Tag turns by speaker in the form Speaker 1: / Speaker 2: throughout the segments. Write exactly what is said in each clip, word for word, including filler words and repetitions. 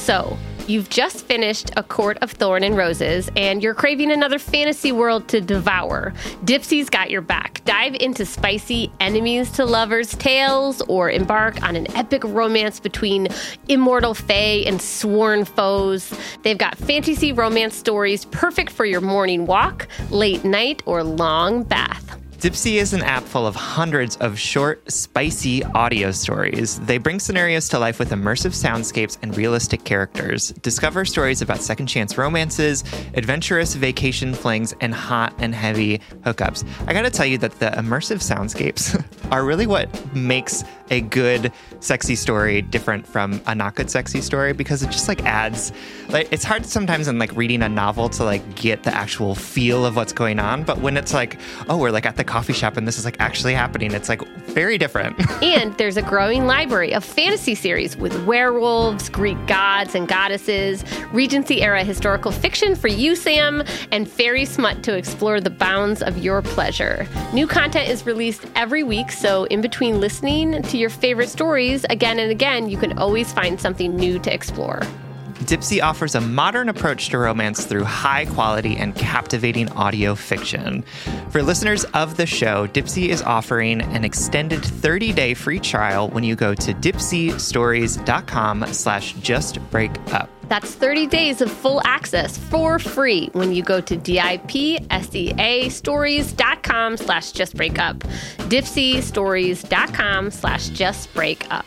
Speaker 1: So, you've just finished A Court of Thorn and Roses, and you're craving another fantasy world to devour. Dipsy's got your back. Dive into spicy enemies to lovers tales, or embark on an epic romance between immortal fae and sworn foes. They've got fantasy romance stories perfect for your morning walk, late night, or long bath.
Speaker 2: Dipsy is an app full of hundreds of short, spicy audio stories. They bring scenarios to life with immersive soundscapes and realistic characters. Discover stories about second chance romances, adventurous vacation flings, and hot and heavy hookups. I gotta tell you that the immersive soundscapes are really what makes a good sexy story different from a not good sexy story, because it just like adds, like, it's hard sometimes in like reading a novel to like get the actual feel of what's going on, but when it's like, oh, we're like at the coffee shop and this is like actually happening, it's like very different.
Speaker 1: And there's a growing library of fantasy series with werewolves, Greek gods and goddesses, Regency era historical fiction for you, Sam, and fairy smut to explore the bounds of your pleasure. New content is released every week, so in between listening to your favorite stories again and again, you can always find something new to explore.
Speaker 2: Dipsy offers a modern approach to romance through high-quality and captivating audio fiction. For listeners of the show, Dipsy is offering an extended thirty-day free trial when you go to dipsystories.com slash justbreakup.
Speaker 1: That's thirty days of full access for free when you go to D-I-P-S-E-A stories.com slash justbreakup. Dipsystories.com slash justbreakup.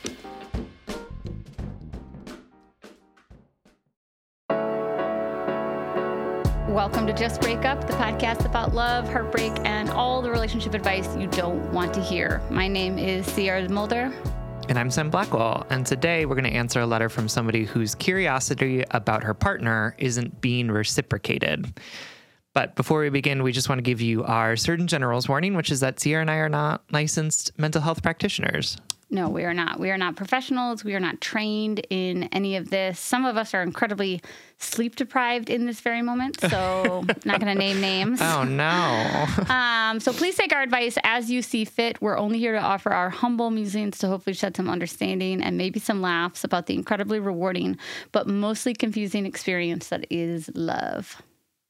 Speaker 1: Welcome to Just Break Up, the podcast about love, heartbreak, and all the relationship advice you don't want to hear. My name is Sierra Mulder.
Speaker 2: And I'm Sam Blackwell, and today we're going to answer a letter from somebody whose curiosity about her partner isn't being reciprocated. But before we begin, we just want to give you our Surgeon General's warning, which is that Sierra and I are not licensed mental health practitioners.
Speaker 1: No, we are not. We are not professionals. We are not trained in any of this. Some of us are incredibly sleep deprived in this very moment, so not going to name names.
Speaker 2: Oh, no.
Speaker 1: um, so please take our advice as you see fit. We're only here to offer our humble musings to hopefully shed some understanding and maybe some laughs about the incredibly rewarding but mostly confusing experience that is love.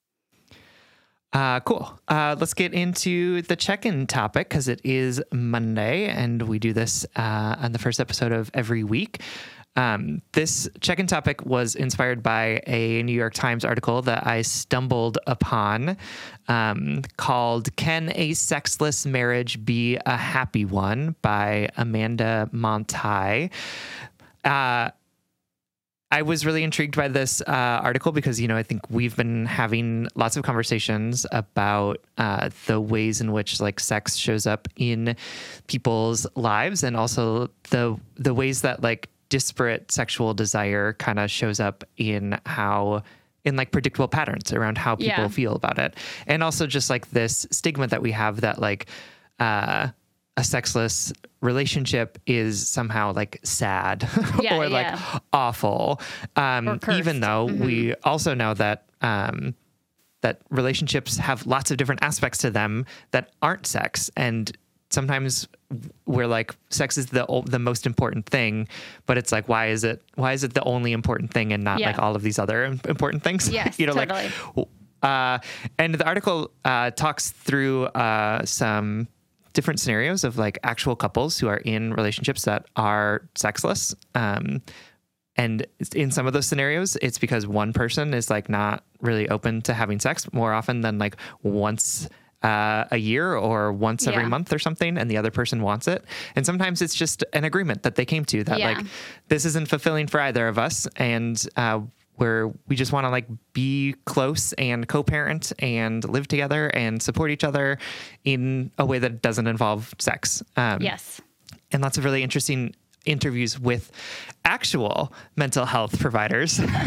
Speaker 2: Uh, cool. Uh, let's get into the check-in topic, because it is Monday, and we do this uh, on the first episode of every week. Um, this check-in topic was inspired by a New York Times article that I stumbled upon um, called "Can a Sexless Marriage Be a Happy One?" by Amanda Montai. Uh I was really intrigued by this uh, article because, you know, I think we've been having lots of conversations about uh, the ways in which like sex shows up in people's lives, and also the the ways that like disparate sexual desire kind of shows up in how in like predictable patterns around how people
Speaker 1: Yeah.
Speaker 2: feel about it. And also just like this stigma that we have that like uh a sexless relationship is somehow like sad
Speaker 1: Yeah,
Speaker 2: or like
Speaker 1: yeah.
Speaker 2: awful. Um,
Speaker 1: Or cursed.
Speaker 2: even though
Speaker 1: Mhm.
Speaker 2: we also know that, um, that relationships have lots of different aspects to them that aren't sex. And sometimes we're like, sex is the, o- the most important thing, but it's like, why is it, why is it the only important thing and not
Speaker 1: Yeah.
Speaker 2: like all of these other im- important things?
Speaker 1: Yes,
Speaker 2: you know,
Speaker 1: totally.
Speaker 2: like, uh, and the article, uh, talks through, uh, some different scenarios of like actual couples who are in relationships that are sexless. Um, and in some of those scenarios, it's because one person is like not really open to having sex more often than like once uh, a year or once every
Speaker 1: Yeah.
Speaker 2: month or something, and the other person wants it. And sometimes it's just an agreement that they came to that
Speaker 1: Yeah.
Speaker 2: like, this isn't fulfilling for either of us. And, uh, where we just want to like be close and co-parent and live together and support each other in a way that doesn't involve sex. Um,
Speaker 1: Yes.
Speaker 2: And lots of really interesting interviews with actual mental health providers.
Speaker 1: And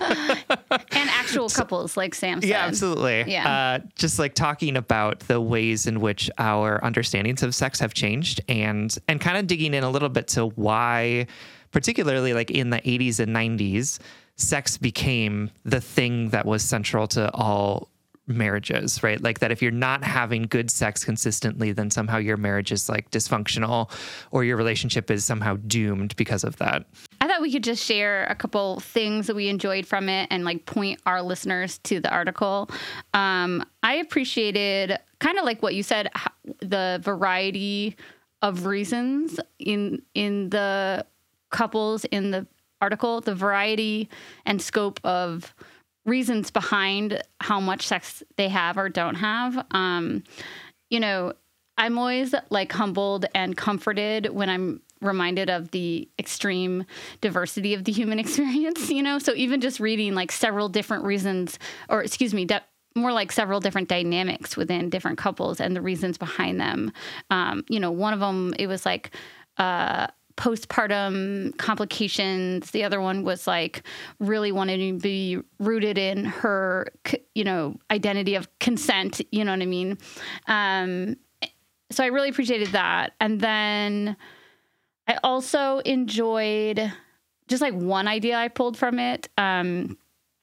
Speaker 1: actual couples, like Sam said.
Speaker 2: Yeah, absolutely.
Speaker 1: Yeah.
Speaker 2: Uh, just like talking about the ways in which our understandings of sex have changed, and, and kind of digging in a little bit to why, particularly like in the eighties and nineties, sex became the thing that was central to all marriages, right? Like that if you're not having good sex consistently, then somehow your marriage is like dysfunctional or your relationship is somehow doomed because of that.
Speaker 1: I thought
Speaker 3: thought we could just share a couple things that we enjoyed from it and like point our listeners to the article. Um, I appreciated kind of like what you said, the variety of reasons in in the couples in the article, the variety and scope of reasons behind how much sex they have or don't have. Um, you know, I'm always like humbled and comforted when I'm reminded of the extreme diversity of the human experience, you know? So even just reading like several different reasons, or excuse me, de- more like several different dynamics within different couples and the reasons behind them. Um, you know, one of them, it was like, uh, postpartum complications. The other one was like really wanting to be rooted in her, you know, identity of consent. You know what I mean? Um, so I really appreciated that. And then I also enjoyed just like one idea I pulled from it. Um,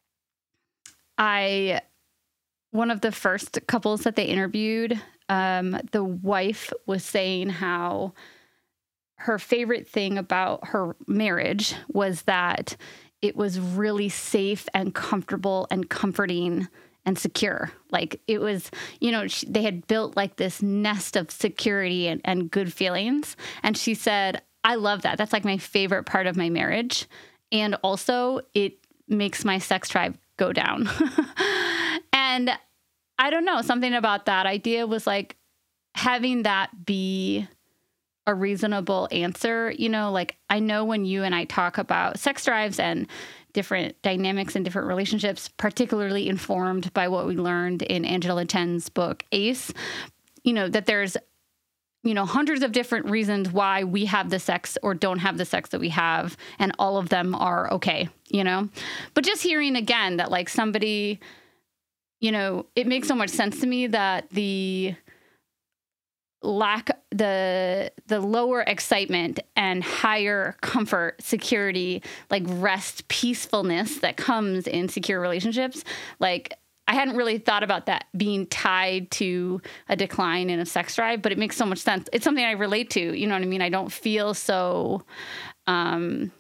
Speaker 3: I, one of the first couples that they interviewed, um, the wife was saying how her favorite thing about her marriage was that it was really safe and comfortable and comforting and secure. Like it was, you know, she, they had built like this nest of security and, and good feelings. And she said, I love that. That's like my favorite part of my marriage. And also it makes my sex drive go down. And I don't know, something about that idea was like having that be a reasonable answer. You know, like I know when you and I talk about sex drives and different dynamics and different relationships, particularly informed by what we learned in Angela Chen's book, Ace, you know, that there's, you know, hundreds of different reasons why we have the sex or don't have the sex that we have. And all of them are okay, you know, but just hearing again that like somebody, you know, it makes so much sense to me that the lack the the lower excitement and higher comfort, security, like rest, peacefulness that comes in secure relationships. Like I hadn't really thought about that being tied to a decline in a sex drive, but it makes so much sense. It's something I relate to. You know what I mean? I don't feel so um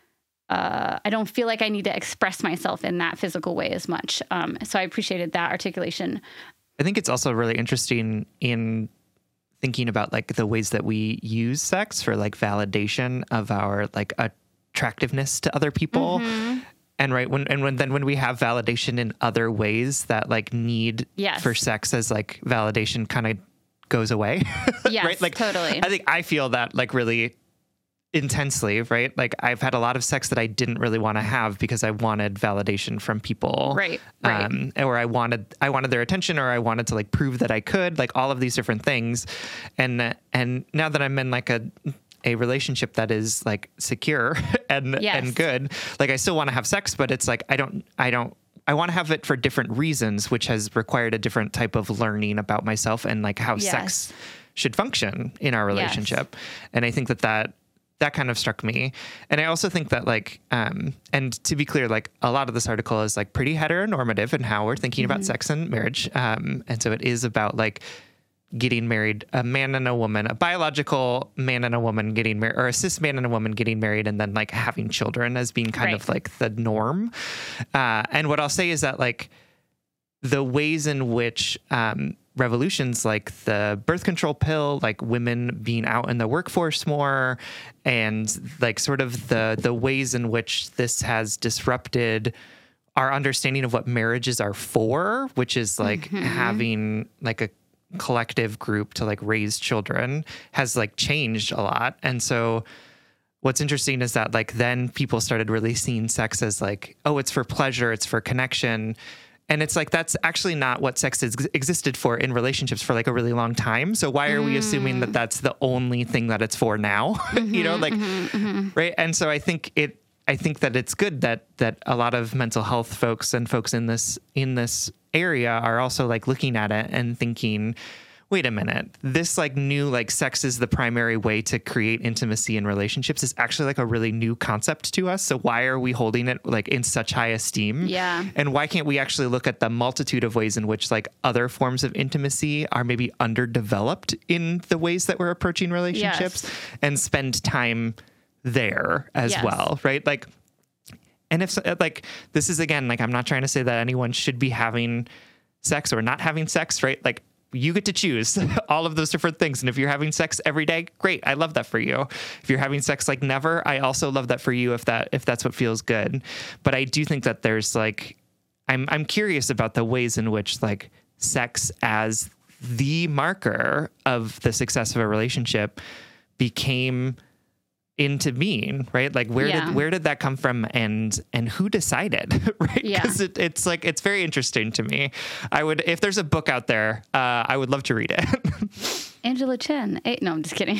Speaker 3: uh I don't feel like I need to express myself in that physical way as much. Um so I appreciated that articulation.
Speaker 2: I think it's also really interesting in thinking about like the ways that we use sex for like validation of our like attractiveness to other people. Mm-hmm. And right when and when then when we have validation in other ways, that like need
Speaker 3: yes.
Speaker 2: for sex as like validation kind of goes away.
Speaker 3: Yes,
Speaker 2: right? Like
Speaker 3: totally.
Speaker 2: I think I feel that like really intensely, right? Like I've had a lot of sex that I didn't really want to have because I wanted validation from people.
Speaker 3: Right. Right.
Speaker 2: Um, or I wanted, I wanted their attention, or I wanted to like prove that I could, like all of these different things. And, and now that I'm in like a, a relationship that is like secure and,
Speaker 3: yes.
Speaker 2: and good, like I still want to have sex, but it's like, I don't, I don't, I want to have it for different reasons, which has required a different type of learning about myself and like how
Speaker 3: yes.
Speaker 2: sex should function in our relationship. Yes. And I think that that, that kind of struck me. And I also think that like, um, and to be clear, like a lot of this article is like pretty heteronormative in how we're thinking mm-hmm. about sex and marriage. Um, and so it is about like getting married, a man and a woman, a biological man and a woman getting married, or a cis man and a woman getting married, and then like having children as being kind right. of like the norm. Uh, and what I'll say is that like the ways in which, um, revolutions like the birth control pill, like women being out in the workforce more, and like sort of the the ways in which this has disrupted our understanding of what marriages are for, which is like mm-hmm. having like a collective group to like raise children, has like changed a lot. And so what's interesting is that like then people started really seeing sex as like, oh, it's for pleasure, it's for connection. And it's like, that's actually not what sex has existed for in relationships for like a really long time. So why are mm. we assuming that that's the only thing that it's for now? Mm-hmm, you know, like, mm-hmm, mm-hmm. right. And so I think it, I think that it's good that, that a lot of mental health folks and folks in this, in this area are also like looking at it and thinking, wait a minute, this like new, like sex is the primary way to create intimacy in relationships is actually like a really new concept to us. So why are we holding it like in such high esteem?
Speaker 3: Yeah.
Speaker 2: And why can't we actually look at the multitude of ways in which like other forms of intimacy are maybe underdeveloped in the ways that we're approaching relationships yes. and spend time there as
Speaker 3: Yes.
Speaker 2: well, right? Like, and if like this is again, like I'm not trying to say that anyone should be having sex or not having sex, right? Like you get to choose all of those different things. And if you're having sex every day, great. I love that for you. If you're having sex like never, I also love that for you if that if that's what feels good. But I do think that there's like I'm I'm curious about the ways in which like sex as the marker of the success of a relationship became into being, right? Like where
Speaker 3: Yeah.
Speaker 2: did where did that come from, and and who decided, right?
Speaker 3: Yeah.
Speaker 2: Because it, it's like it's very interesting to me. I would, if there's a book out there, uh, I would love to read it.
Speaker 3: Angela Chen. Eh, no, I'm just kidding.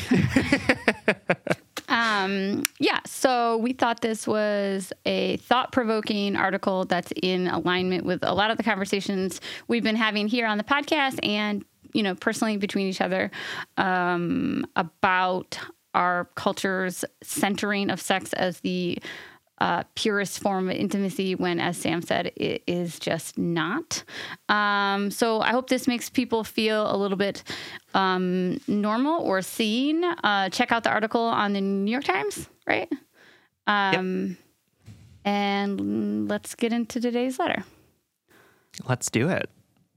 Speaker 3: um, yeah, so we thought this was a thought-provoking article that's in alignment with a lot of the conversations we've been having here on the podcast and, you know, personally between each other um, about our culture's centering of sex as the uh, purest form of intimacy when, as Sam said, it is just not. Um, so I hope this makes people feel a little bit um, normal or seen. Uh, check out the article on the New York Times, right? Um, yep. And let's get into today's letter.
Speaker 2: Let's do it.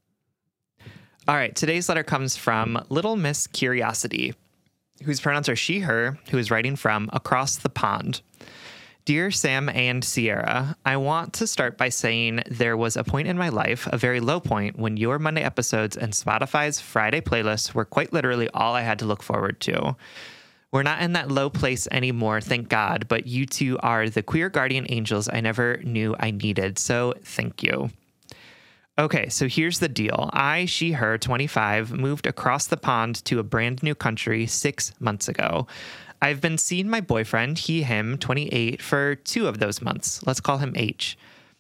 Speaker 2: All right. Today's letter comes from Little Miss Curiosity, whose pronouns are she, her, who is writing from across the pond. Dear Sam and Sierra, I want to start by saying there was a point in my life, a very low point, when your Monday episodes and Spotify's Friday playlists were quite literally all I had to look forward to. We're not in that low place anymore, thank God, but you two are the queer guardian angels I never knew I needed, so thank you. Okay, so here's the deal. I, she, her, twenty-five, moved across the pond to a brand new country six months ago. I've been seeing my boyfriend, he, him, twenty-eight, for two of those months. Let's call him H.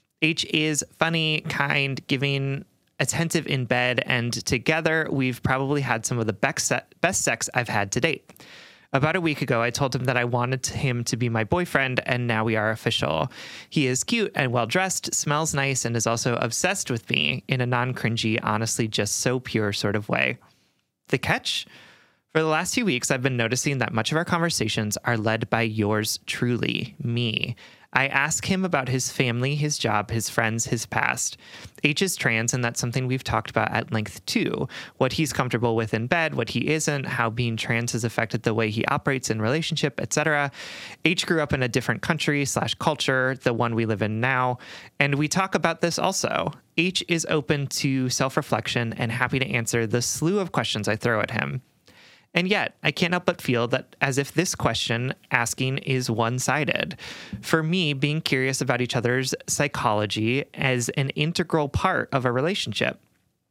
Speaker 2: H is funny, kind, giving, attentive in bed, and together we've probably had some of the best best sex I've had to date. About a week ago, I told him that I wanted him to be my boyfriend, and now we are official. He is cute and well-dressed, smells nice, and is also obsessed with me in a non-cringy, honestly just so pure sort of way. The catch? For the last few weeks, I've been noticing that much of our conversations are led by yours truly, me. I ask him about his family, his job, his friends, his past. H is trans, and that's something we've talked about at length too. What he's comfortable with in bed, what he isn't, how being trans has affected the way he operates in relationship, et cetera. H grew up in a different country slash culture, the one we live in now, and we talk about this also. H is open to self-reflection and happy to answer the slew of questions I throw at him. And yet, I can't help but feel that as if this question asking is one-sided. For me, being curious about each other's psychology as an integral part of a relationship.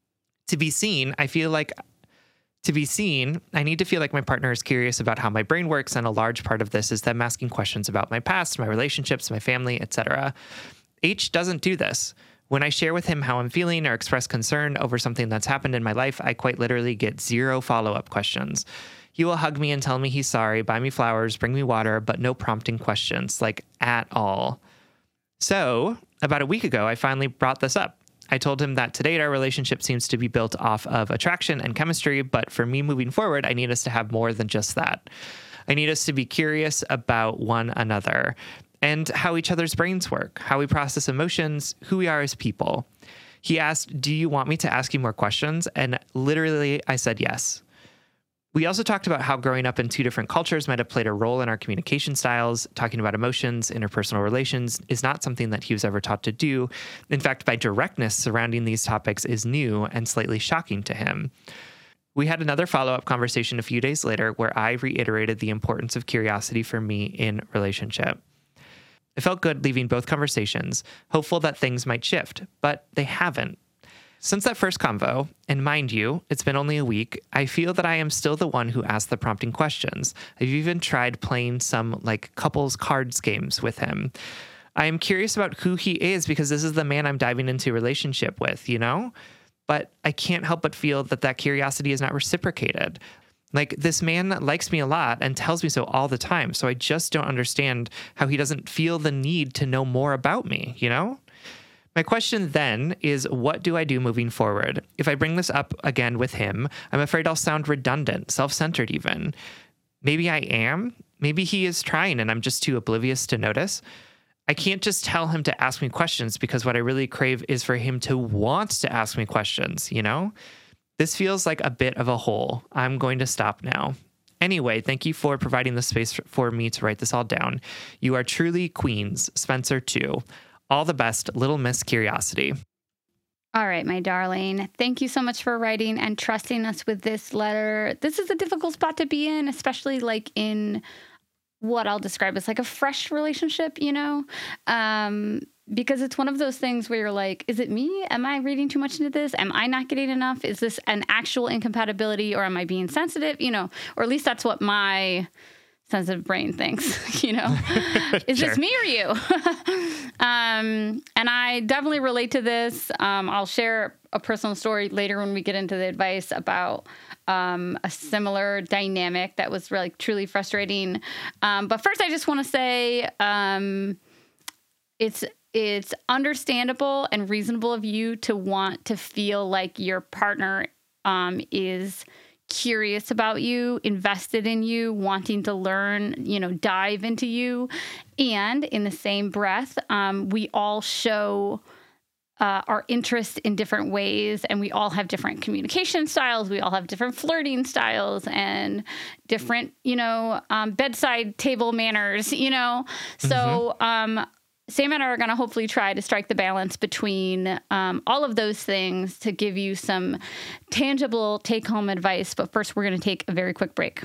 Speaker 2: To be seen, I feel like, to be seen, I need to feel like my partner is curious about how my brain works, and a large part of this is them asking questions about my past, my relationships, my family, et cetera. H doesn't do this. When I share with him how I'm feeling or express concern over something that's happened in my life, I quite literally get zero follow-up questions. He will hug me and tell me he's sorry, buy me flowers, bring me water, but no prompting questions, like at all. So, about a week ago, I finally brought this up. I told him that to date, our relationship seems to be built off of attraction and chemistry, but for me moving forward, I need us to have more than just that. I need us to be curious about one another and how each other's brains work, how we process emotions, who we are as people. He asked, do you want me to ask you more questions? And literally, I said yes. We also talked about how growing up in two different cultures might have played a role in our communication styles. Talking about emotions, interpersonal relations is not something that he was ever taught to do. In fact, my directness surrounding these topics is new and slightly shocking to him. We had another follow-up conversation a few days later where I reiterated the importance of curiosity for me in relationship. It felt good leaving both conversations, hopeful that things might shift, but they haven't. Since that first convo, and mind you, it's been only a week, I feel that I am still the one who asked the prompting questions. I've even tried playing some like couples cards games with him. I am curious about who he is because this is the man I'm diving into a relationship with, you know? But I can't help but feel that that curiosity is not reciprocated. Like, this man likes me a lot and tells me so all the time, so I just don't understand how he doesn't feel the need to know more about me, you know? My question then is, what do I do moving forward? If I bring this up again with him, I'm afraid I'll sound redundant, self-centered even. Maybe I am. maybe he is trying and I'm just too oblivious to notice. I can't just tell him to ask me questions because what I really crave is for him to want to ask me questions, you know? This feels like a bit of a hole. I'm going to stop now. Anyway, thank you for providing the space for me to write this all down. You are truly queens. Spencer, too. All the best, Little Miss Curiosity.
Speaker 3: All right, my darling. Thank you so much for writing and trusting us with this letter. This is a difficult spot to be in, especially like in what I'll describe as like a fresh relationship, you know, um, because it's one of those things where you're like, is it me? Am I reading too much into this? Am I not getting enough? Is this an actual incompatibility or am I being sensitive? You know, or at least that's what my sensitive brain thinks, you know, is
Speaker 2: Sure.
Speaker 3: this me or you? um, and I definitely relate to this. Um, I'll share a personal story later when we get into the advice about um, a similar dynamic that was really truly frustrating. Um, but first, I just want to say um, it's it's understandable and reasonable of you to want to feel like your partner um, is curious about you, invested in you, wanting to learn, you know, dive into you. And in the same breath, um, we all show uh, our interest in different ways, and we all have different communication styles. We all have different flirting styles and different, you know, um, bedside table manners, you know. Mm-hmm. So um, Sam and I are going to hopefully try to strike the balance between um, all of those things to give you some tangible take-home advice. But first, we're going to take a very quick break.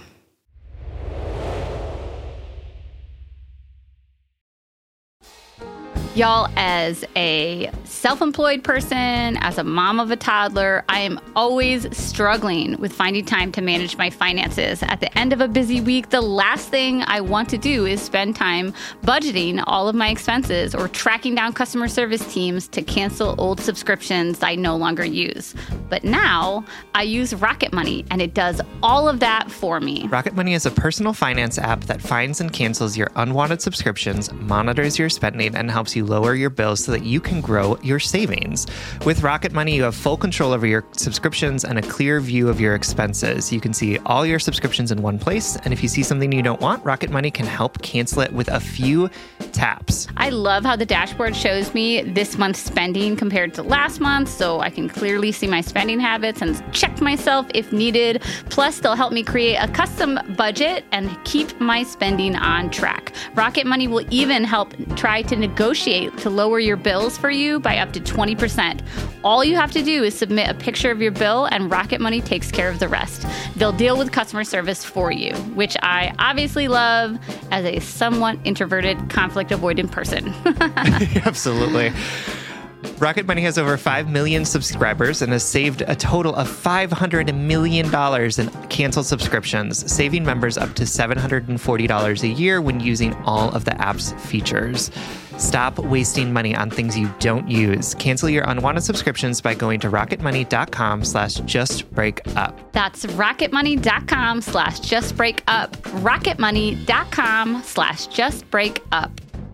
Speaker 3: Y'all, as a self-employed person, as a mom of a toddler, I am always struggling with finding time to manage my finances. At the end of a busy week, the last thing I want to do is spend time budgeting all of my expenses or tracking down customer service teams to cancel old subscriptions I no longer use. But now I use Rocket Money, and it does all of that for me.
Speaker 2: Rocket Money is a personal finance app that finds and cancels your unwanted subscriptions, monitors your spending, and helps you lower your bills so that you can grow your savings. With Rocket Money, you have full control over your subscriptions and a clear view of your expenses. You can see all your subscriptions in one place, and if you see something you don't want, Rocket Money can help cancel it with a few taps.
Speaker 3: I love how the dashboard shows me this month's spending compared to last month, so I can clearly see my spending habits and check myself if needed. Plus, they'll help me create a custom budget and keep my spending on track. Rocket Money will even help try to negotiate to lower your bills for you by up to twenty percent. All you have to do is submit a picture of your bill, and Rocket Money takes care of the rest. They'll deal with customer service for you, which I obviously love as a somewhat introverted, conflict-avoidant person.
Speaker 2: Absolutely. Rocket Money has over five million subscribers and has saved a total of five hundred million dollars in canceled subscriptions, saving members up to seven hundred forty dollars a year when using all of the app's features. Stop wasting money on things you don't use. Cancel your unwanted subscriptions by going to rocketmoney.com slash justbreakup.
Speaker 3: That's rocketmoney.com slash justbreakup. rocketmoney.com slash justbreakup.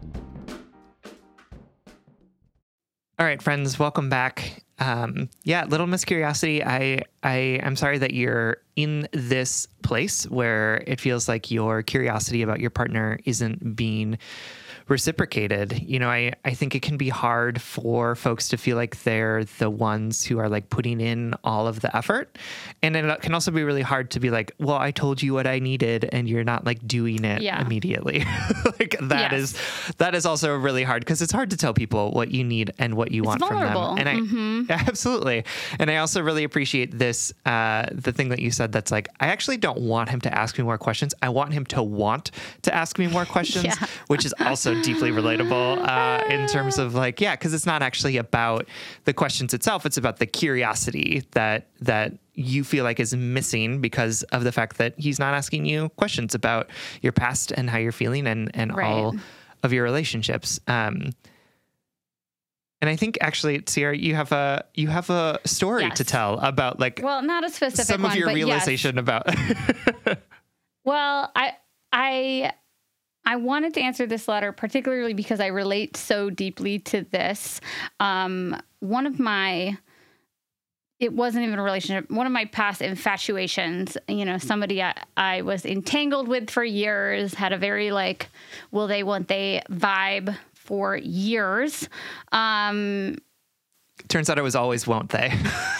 Speaker 2: All right, friends, welcome back. Um, yeah, Little Miss Curiosity, I, I am sorry that you're in this place where it feels like your curiosity about your partner isn't being reciprocated. You know, I, I think it can be hard for folks to feel like they're the ones who are like putting in all of the effort. And it can also be really hard to be like, well, I told you what I needed and you're not like doing it
Speaker 3: yeah.
Speaker 2: immediately. Like that
Speaker 3: yes.
Speaker 2: is, that is also really hard because it's hard to tell people what you need and what you
Speaker 3: it's
Speaker 2: want
Speaker 3: vulnerable.
Speaker 2: from them. And I,
Speaker 3: mm-hmm.
Speaker 2: absolutely. And I also really appreciate this, uh, the thing that you said that's like, I actually don't want him to ask me more questions. I want him to want to ask me more questions,
Speaker 3: yeah.
Speaker 2: which is also deeply relatable uh, in terms of like, yeah, because it's not actually about the questions itself. It's about the curiosity that that you feel like is missing because of the fact that he's not asking you questions about your past and how you're feeling and, and
Speaker 3: right.
Speaker 2: all of your relationships. Um, and I think actually, Sierra, you have a you have a story
Speaker 3: yes.
Speaker 2: to tell about like
Speaker 3: well, not a specific
Speaker 2: some of
Speaker 3: one,
Speaker 2: your
Speaker 3: but
Speaker 2: realization
Speaker 3: yes.
Speaker 2: about.
Speaker 3: Well, I I I wanted to answer this letter particularly because I relate so deeply to this. Um, one of my it wasn't even a relationship. One of my past infatuations, you know, somebody I, I was entangled with for years, had a very like, will they, won't they vibe for years. Um,
Speaker 2: Turns out it was always won't they.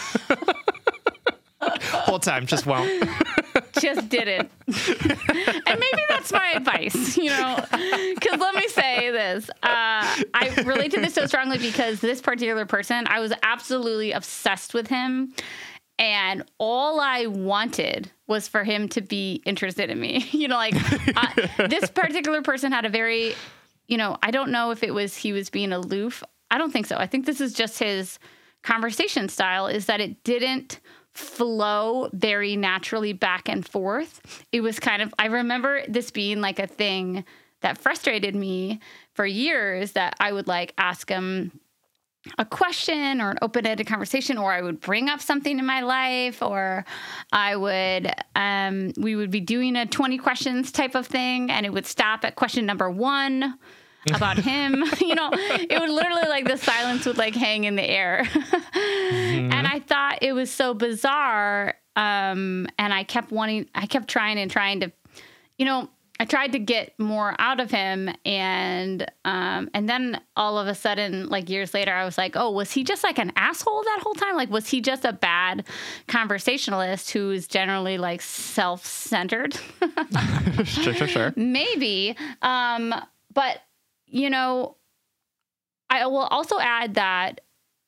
Speaker 2: Whole time, just won't.
Speaker 3: Just didn't. And maybe that's my advice, you know, because let me say this. Uh, I relate to this so strongly because this particular person, I was absolutely obsessed with him. And all I wanted was for him to be interested in me. You know, like uh, this particular person had a very, you know, I don't know if it was he was being aloof. I don't think so. I think this is just his conversation style, is that it didn't flow very naturally back and forth. It was kind of, I remember this being like a thing that frustrated me for years, that I would like ask him a question or an open-ended conversation, or I would bring up something in my life, or I would, um, we would be doing a twenty questions type of thing, and it would stop at question number one about him. You know, it would literally, like, the silence would like hang in the air. Mm-hmm. And I thought it was so bizarre. Um, and I kept wanting, I kept trying and trying to, you know, I tried to get more out of him. And, um, and then all of a sudden, like years later, I was like, oh, was he just like an asshole that whole time? Like, was he just a bad conversationalist who is generally like self-centered?
Speaker 2: Sure, sure, sure.
Speaker 3: Maybe. Um, but you know, I will also add that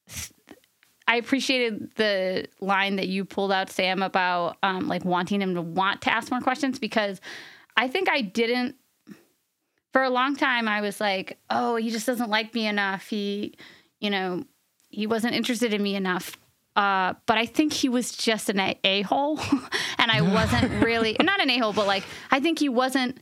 Speaker 3: I appreciated the line that you pulled out, Sam, about um, like wanting him to want to ask more questions, because I think I didn't, for a long time, I was like, oh, he just doesn't like me enough. He, you know, he wasn't interested in me enough. Uh, but I think he was just an a- a-hole. And I wasn't really, not an a-hole, but like, I think he wasn't,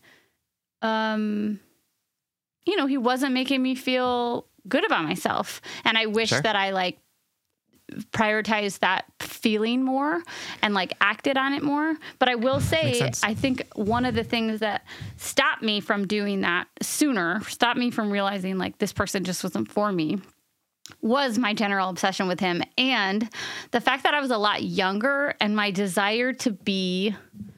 Speaker 3: um, you know, he wasn't making me feel good about myself. And I wish
Speaker 2: Sure.
Speaker 3: that I like prioritized that feeling more and like acted on it more. But I will say, I think one of the things that stopped me from doing that sooner, stopped me from realizing like this person just wasn't for me, was my general obsession with him. And the fact that I was a lot younger and my desire to be,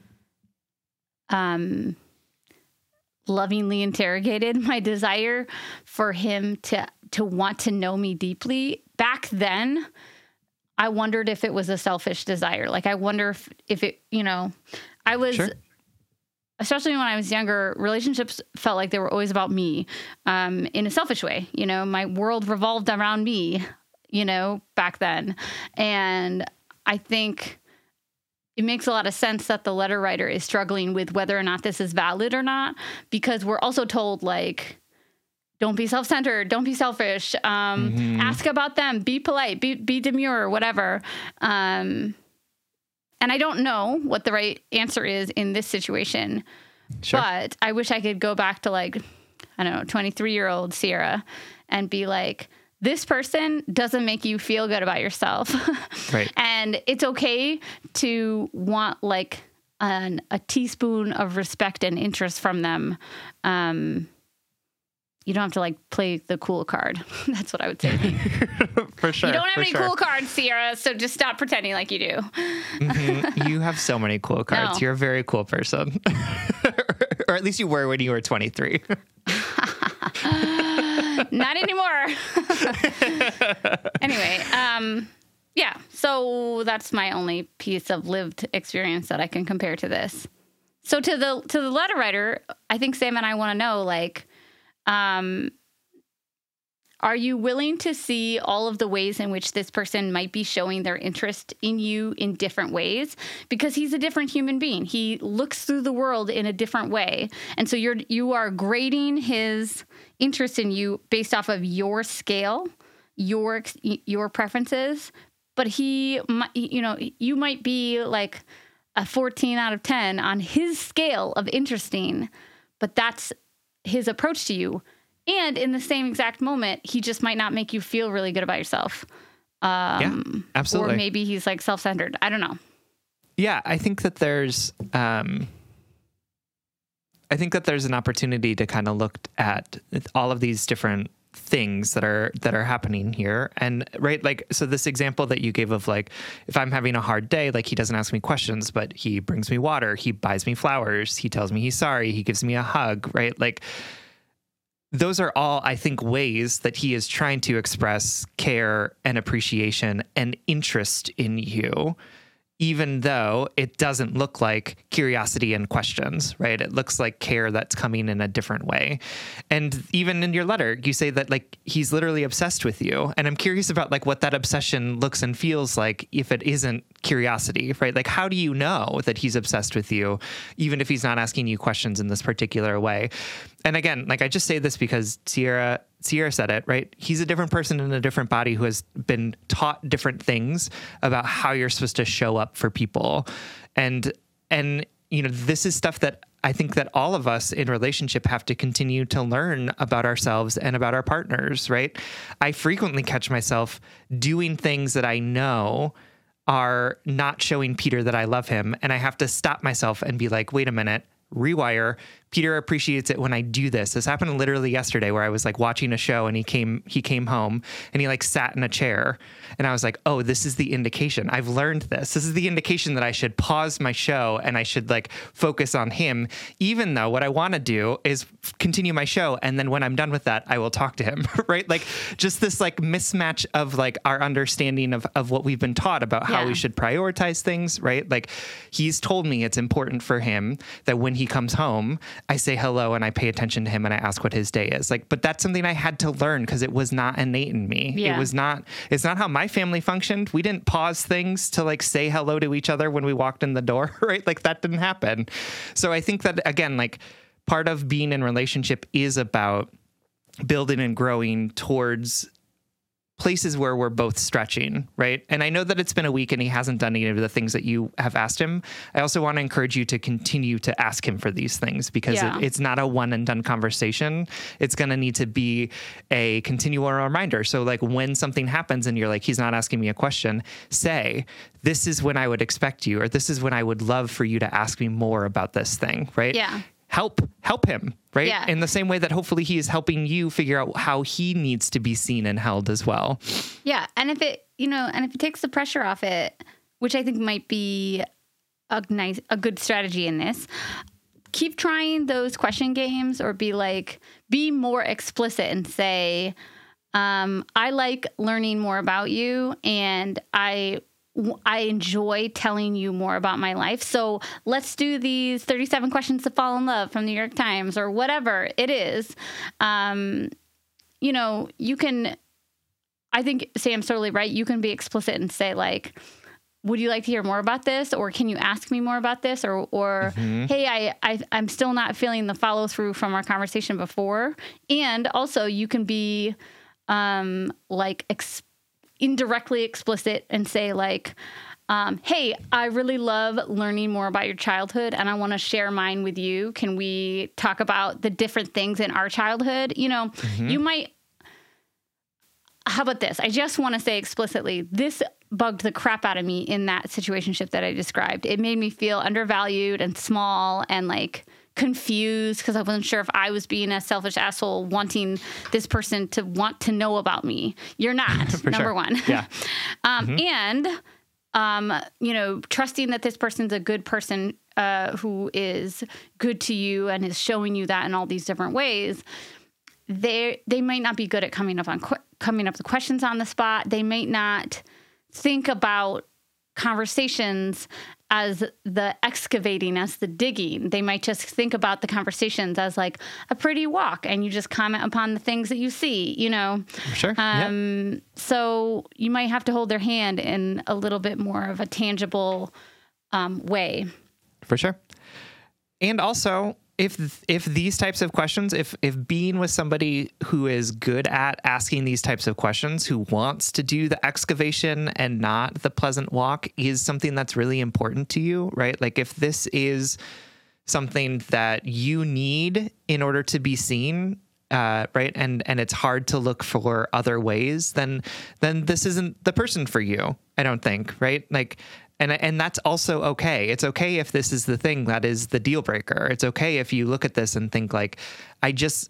Speaker 3: um, lovingly interrogated, my desire for him to to want to know me deeply. Back then, I wondered if it was a selfish desire. Like, I wonder if, if it, you know, I was, sure. especially when I was younger, relationships felt like they were always about me, um, in a selfish way. You know, my world revolved around me, you know, back then. And I think it makes a lot of sense that the letter writer is struggling with whether or not this is valid or not, because we're also told, like, don't be self-centered, don't be selfish, um, mm-hmm. ask about them, be polite, be, be demure, whatever. Um, and I don't know what the right answer is in this situation, sure. but I wish I could go back to, like, I don't know, twenty-three-year-old Sierra and be like, this person doesn't make you feel good about yourself. Right. And it's okay to want like an, a teaspoon of respect and interest from them. Um, you don't have to like play the cool card. That's what I would say.
Speaker 2: For sure.
Speaker 3: You don't have any
Speaker 2: sure.
Speaker 3: cool cards, Sierra, so just stop pretending like you do.
Speaker 2: Mm-hmm. You have so many cool cards. No. You're a very cool person. Or at least you were when you were twenty-three.
Speaker 3: Not anymore. Anyway, um, yeah. So that's my only piece of lived experience that I can compare to this. So to the to the letter writer, I think Sam and I want to know, like, um, are you willing to see all of the ways in which this person might be showing their interest in you in different ways? Because he's a different human being. He looks through the world in a different way. And so you're you are grading his interest in you based off of your scale, your your preferences. But he, you know, you might be like a fourteen out of ten on his scale of interesting, but that's his approach to you. And in the same exact moment, he just might not make you feel really good about yourself. Um,
Speaker 2: yeah, absolutely.
Speaker 3: Or maybe he's like self-centered. I don't know.
Speaker 2: Yeah, I think that there's, um, I think that there's an opportunity to kind of look at all of these different things that are that are happening here. And right, like, so this example that you gave of like, if I'm having a hard day, like he doesn't ask me questions, but he brings me water, he buys me flowers, he tells me he's sorry, he gives me a hug, right? Like, those are all, I think, ways that he is trying to express care and appreciation and interest in you, even though it doesn't look like curiosity and questions, right? It looks like care that's coming in a different way. And even in your letter, you say that like he's literally obsessed with you. And I'm curious about like what that obsession looks and feels like if it isn't curiosity, right? Like, how do you know that he's obsessed with you, even if he's not asking you questions in this particular way? And again, like I just say this because Sierra Sierra said it, right? He's a different person in a different body who has been taught different things about how you're supposed to show up for people. And, and, you know, this is stuff that I think that all of us in relationship have to continue to learn about ourselves and about our partners, right? I frequently catch myself doing things that I know are not showing Peter that I love him. And I have to stop myself and be like, wait a minute, rewire. Peter appreciates it when I do this. This happened literally yesterday where I was like watching a show and he came, he came home and he like sat in a chair and I was like, oh, this is the indication. I've learned this. This is the indication that I should pause my show and I should like focus on him, even though what I want to do is continue my show. And then when I'm done with that, I will talk to him, right? Like just this like mismatch of like our understanding of, of what we've been taught about how
Speaker 3: Yeah.
Speaker 2: we should prioritize things, right? Like he's told me it's important for him that when he comes home, I say hello and I pay attention to him and I ask what his day is like, but that's something I had to learn because it was not innate in me.
Speaker 3: Yeah.
Speaker 2: It was not, it's not how my family functioned. We didn't pause things to like say hello to each other when we walked in the door, right? Like that didn't happen. So I think that again, like part of being in relationship is about building and growing towards places where we're both stretching, right? And I know that it's been a week and he hasn't done any of the things that you have asked him. I also want to encourage you to continue to ask him for these things because
Speaker 3: Yeah.
Speaker 2: it, it's not a one and done conversation. It's going to need to be a continual reminder. So like when something happens and you're like, he's not asking me a question, say, this is when I would expect you, or this is when I would love for you to ask me more about this thing, right?
Speaker 3: Yeah.
Speaker 2: Help, help him, right?
Speaker 3: Yeah.
Speaker 2: In the same way that hopefully he is helping you figure out how he needs to be seen and held as well.
Speaker 3: Yeah. And if it, you know, and if it takes the pressure off it, which I think might be a nice, a good strategy in this, keep trying those question games or be like, be more explicit and say, um, I like learning more about you and I I enjoy telling you more about my life. So let's do these thirty-seven questions to fall in love from the New York Times or whatever it is. Um, you know, you can, I think Sam's totally right. You can be explicit and say like, would you like to hear more about this? Or can you ask me more about this? Or, or
Speaker 2: Mm-hmm.
Speaker 3: hey, I, I, I'm still not feeling the follow through from our conversation before. And also you can be um, like, ex- indirectly explicit and say like, um, hey, I really love learning more about your childhood and I want to share mine with you. Can we talk about the different things in our childhood? You know,
Speaker 2: Mm-hmm.
Speaker 3: you might, how about this? I just want to say explicitly, this bugged the crap out of me in that situationship that I described. It made me feel undervalued and small and like confused because I wasn't sure if I was being a selfish asshole wanting this person to want to know about me. You're not,
Speaker 2: For
Speaker 3: number
Speaker 2: sure.
Speaker 3: one.
Speaker 2: Yeah.
Speaker 3: um,
Speaker 2: Mm-hmm.
Speaker 3: And, um, you know, trusting that this person's a good person uh, who is good to you and is showing you that in all these different ways. They they might not be good at coming up on qu- coming up with questions on the spot. They might not think about conversations as the excavating, as the digging. They might just think about the conversations as like a pretty walk and you just comment upon the things that you see, you know?
Speaker 2: Sure. Yeah.
Speaker 3: Um, so you might have to hold their hand in a little bit more of a tangible um, way.
Speaker 2: For sure. And also, if if these types of questions, if if being with somebody who is good at asking these types of questions, who wants to do the excavation and not the pleasant walk, is something that's really important to you, right? Like if this is something that you need in order to be seen, uh, right, and and it's hard to look for other ways, then then this isn't the person for you, I don't think, right? Like. And and that's also okay. It's okay if this is the thing that is the deal breaker. It's okay if you look at this and think like, I just,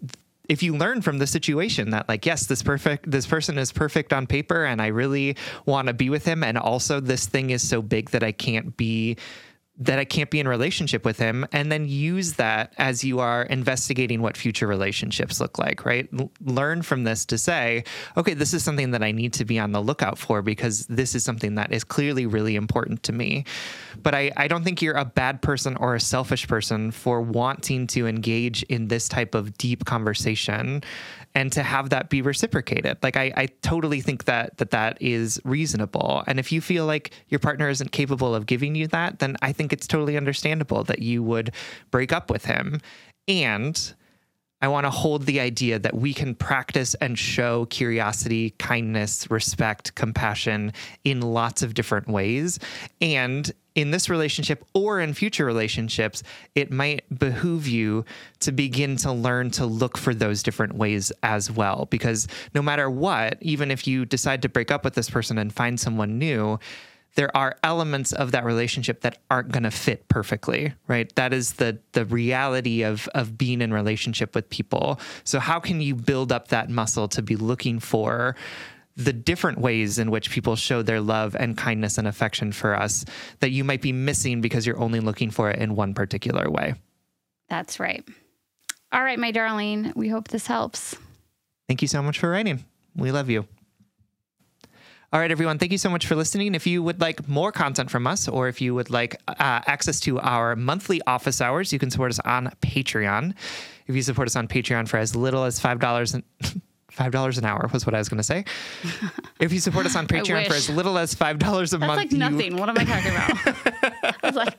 Speaker 2: if you learn from the situation that like, yes, this perfect, this person is perfect on paper and I really want to be with him. And also this thing is so big that I can't be that I can't be in relationship with him, and then use that as you are investigating what future relationships look like, right? L- learn from this to say, okay, this is something that I need to be on the lookout for because this is something that is clearly really important to me. But I, I don't think you're a bad person or a selfish person for wanting to engage in this type of deep conversation and to have that be reciprocated. Like, I, I totally think that, that that is reasonable. And if you feel like your partner isn't capable of giving you that, then I think it's totally understandable that you would break up with him. And I want to hold the idea that we can practice and show curiosity, kindness, respect, compassion in lots of different ways. And in this relationship or in future relationships, it might behoove you to begin to learn to look for those different ways as well. Because no matter what, even if you decide to break up with this person and find someone new, there are elements of that relationship that aren't going to fit perfectly, right? That is the the reality of of being in relationship with people. So how can you build up that muscle to be looking for the different ways in which people show their love and kindness and affection for us that you might be missing because you're only looking for it in one particular way?
Speaker 3: That's right. All right, my darling, we hope this helps.
Speaker 2: Thank you so much for writing. We love you. All right, everyone, thank you so much for listening. If you would like more content from us, or if you would like uh, access to our monthly office hours, you can support us on Patreon. If you support us on Patreon for as little as five dollars and five dollars an hour was what I was going to say. If you support us on Patreon for as little as five dollars a
Speaker 3: That's
Speaker 2: month.
Speaker 3: That's like nothing. You... What am I talking about? I was like,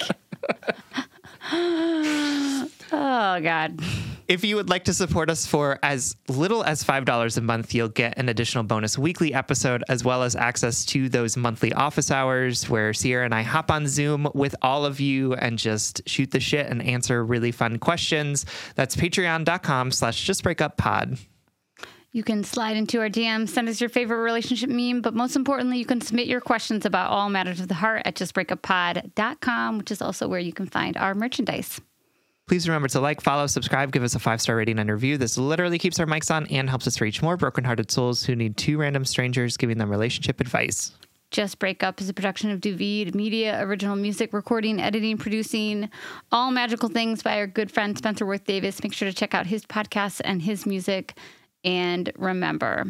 Speaker 3: oh, God.
Speaker 2: If you would like to support us for as little as five dollars a month, you'll get an additional bonus weekly episode, as well as access to those monthly office hours where Sierra and I hop on Zoom with all of you and just shoot the shit and answer really fun questions. That's patreon.com slash justbreakuppod.
Speaker 3: You can slide into our D Ms, send us your favorite relationship meme, but most importantly, you can submit your questions about all matters of the heart at just break up pod dot com, which is also where you can find our merchandise.
Speaker 2: Please remember to like, follow, subscribe, give us a five-star rating and review. This literally keeps our mics on and helps us reach more brokenhearted souls who need two random strangers giving them relationship advice.
Speaker 3: Just Break Up is a production of Duvid Media, original music, recording, editing, producing, all magical things by our good friend Spencer Worth Davis. Make sure to check out his podcasts and his music. And remember,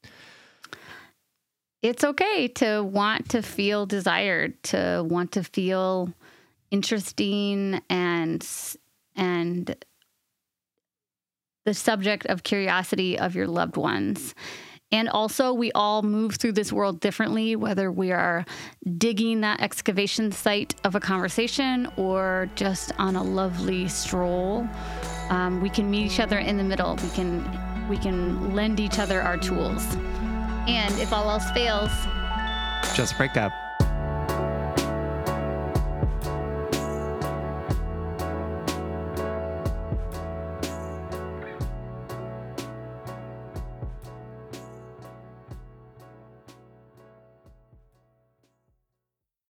Speaker 3: it's okay to want to feel desired, to want to feel interesting and and the subject of curiosity of your loved ones. And also, we all move through this world differently, whether we are digging that excavation site of a conversation or just on a lovely stroll. Um, we can meet each other in the middle. We can we can lend each other our tools. And if all else fails,
Speaker 2: just break up.